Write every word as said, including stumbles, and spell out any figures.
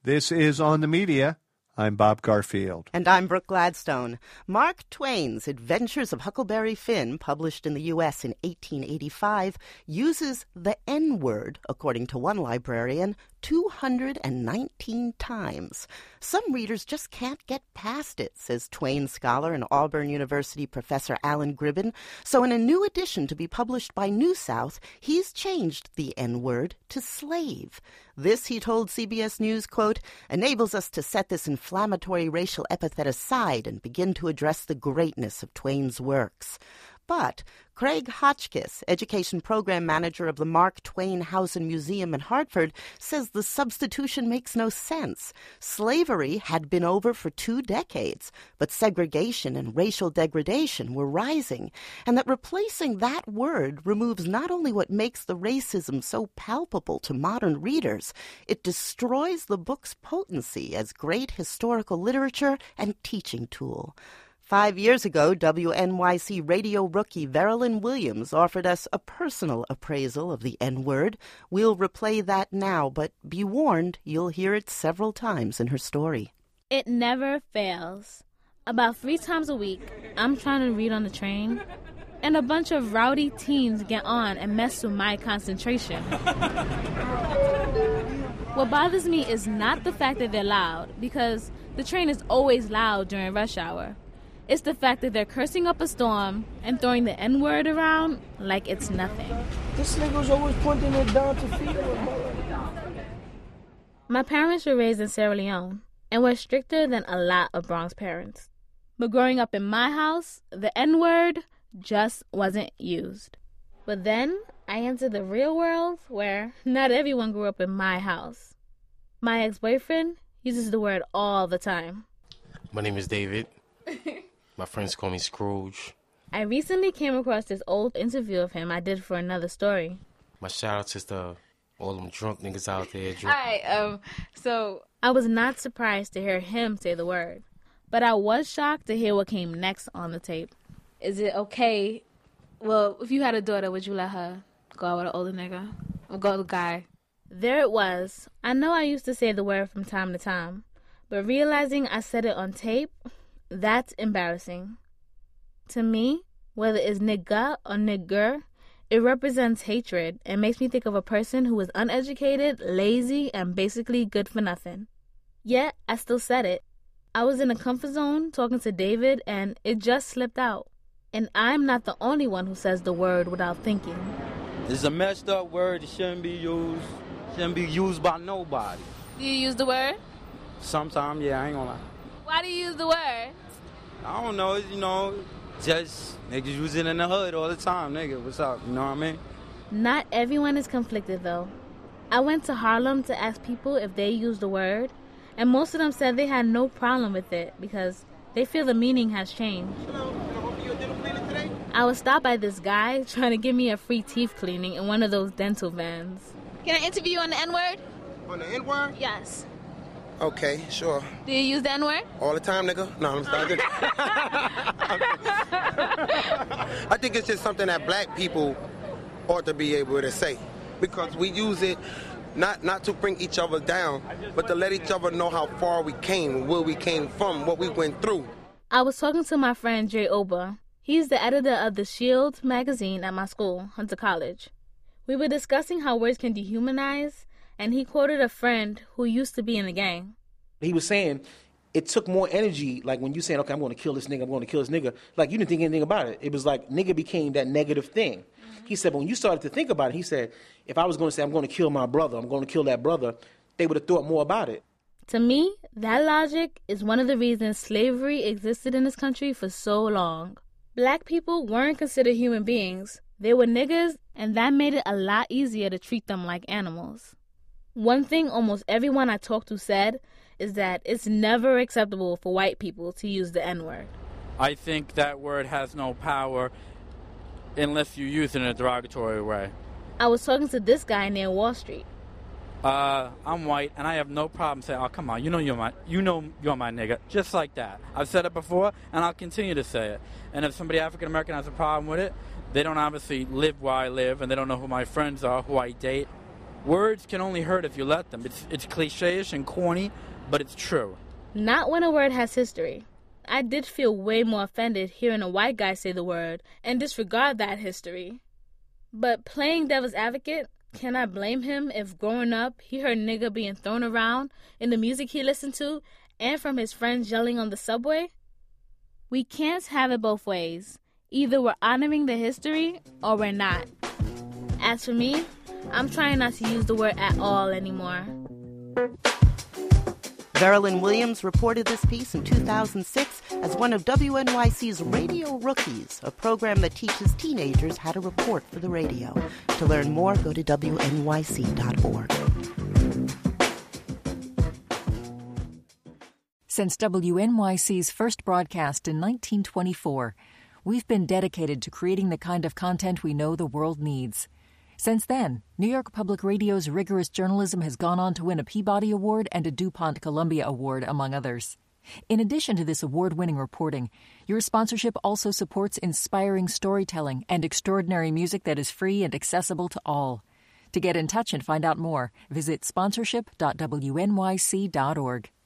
This is On the Media. I'm Bob Garfield. And I'm Brooke Gladstone. Mark Twain's Adventures of Huckleberry Finn, published in the U S in eighteen eighty-five, uses the N-word, according to one librarian, two hundred nineteen times. Some readers just can't get past it, says Twain scholar and Auburn University professor Alan Gribben. So in a new edition to be published by New South, he's changed the N-word to slave. This, he told C B S News, quote, enables us to set this inflammatory racial epithet aside and begin to address the greatness of Twain's works. But Craig Hotchkiss, education program manager of the Mark Twain House and Museum in Hartford, says the substitution makes no sense. Slavery had been over for two decades, but segregation and racial degradation were rising, and that replacing that word removes not only what makes the racism so palpable to modern readers, it destroys the book's potency as great historical literature and teaching tool. Five years ago, W N Y C radio rookie Veralyn Williams offered us a personal appraisal of the N-word. We'll replay that now, but be warned, you'll hear it several times in her story. It never fails. About three times a week, I'm trying to read on the train, and a bunch of rowdy teens get on and mess with my concentration. What bothers me is not the fact that they're loud, because the train is always loud during rush hour. It's the fact that they're cursing up a storm and throwing the N-word around like it's nothing. This nigga's always pointing it down to feed him. My parents were raised in Sierra Leone and were stricter than a lot of Bronx parents. But growing up in my house, the N-word just wasn't used. But then I entered the real world where not everyone grew up in my house. My ex-boyfriend uses the word all the time. My name is David. My friends call me Scrooge. I recently came across this old interview of him I did for another story. My shout-out is to all them drunk niggas out there. Drunk. All right, um, so... I was not surprised to hear him say the word, but I was shocked to hear what came next on the tape. Is it okay? Well, if you had a daughter, would you let her go out with an older nigga? Or go with a guy? There it was. I know I used to say the word from time to time, but realizing I said it on tape... that's embarrassing. To me, whether it's nigga or nigger, it represents hatred and makes me think of a person who is uneducated, lazy, and basically good for nothing. Yet, I still said it. I was in a comfort zone talking to David, and it just slipped out. And I'm not the only one who says the word without thinking. It's a messed up word. It shouldn't be used. Shouldn't be used by nobody. Do you use the word? Sometimes, yeah, I ain't gonna lie. Why do you use the word? I don't know, you know, just niggas use it in the hood all the time, nigga. What's up? You know what I mean? Not everyone is conflicted, though. I went to Harlem to ask people if they use the word, and most of them said they had no problem with it because they feel the meaning has changed. I was stopped by this guy trying to give me a free teeth cleaning in one of those dental vans. Can I interview you on the N-word? On the N-word? Yes. Okay, sure. Do you use the N-word? All the time, nigga? No, I'm sorry. I think it's just something that black people ought to be able to say. Because we use it not, not to bring each other down, but to let each other know how far we came, where we came from, what we went through. I was talking to my friend Jay Oba. He's the editor of the Shield magazine at my school, Hunter College. We were discussing how words can dehumanize, and he quoted a friend who used to be in the gang. He was saying it took more energy, like when you saying, okay, I'm going to kill this nigga, I'm going to kill this nigga, like you didn't think anything about it. It was like nigga became that negative thing. Mm-hmm. He said, but when you started to think about it, he said, if I was going to say I'm going to kill my brother, I'm going to kill that brother, they would have thought more about it. To me, that logic is one of the reasons slavery existed in this country for so long. Black people weren't considered human beings. They were niggas, and that made it a lot easier to treat them like animals. One thing almost everyone I talked to said is that it's never acceptable for white people to use the N-word. I think that word has no power unless you use it in a derogatory way. I was talking to this guy near Wall Street. Uh, I'm white, and I have no problem saying, oh, come on, you know you're my, you know you're my nigga, just like that. I've said it before, and I'll continue to say it. And if somebody African-American has a problem with it, they don't obviously live where I live, and they don't know who my friends are, who I date. Words can only hurt if you let them. It's, it's cliche-ish and corny, but it's true. Not when a word has history. I did feel way more offended hearing a white guy say the word and disregard that history. But playing devil's advocate, can I blame him if growing up he heard nigga being thrown around in the music he listened to and from his friends yelling on the subway? We can't have it both ways. Either we're honoring the history or we're not. As for me, I'm trying not to use the word at all anymore. Veralyn Williams reported this piece in two thousand six as one of W N Y C's Radio Rookies, a program that teaches teenagers how to report for the radio. To learn more, go to W N Y C dot org. Since W N Y C's first broadcast in nineteen twenty-four, we've been dedicated to creating the kind of content we know the world needs. Since then, New York Public Radio's rigorous journalism has gone on to win a Peabody Award and a DuPont Columbia Award, among others. In addition to this award-winning reporting, your sponsorship also supports inspiring storytelling and extraordinary music that is free and accessible to all. To get in touch and find out more, visit sponsorship dot W N Y C dot org.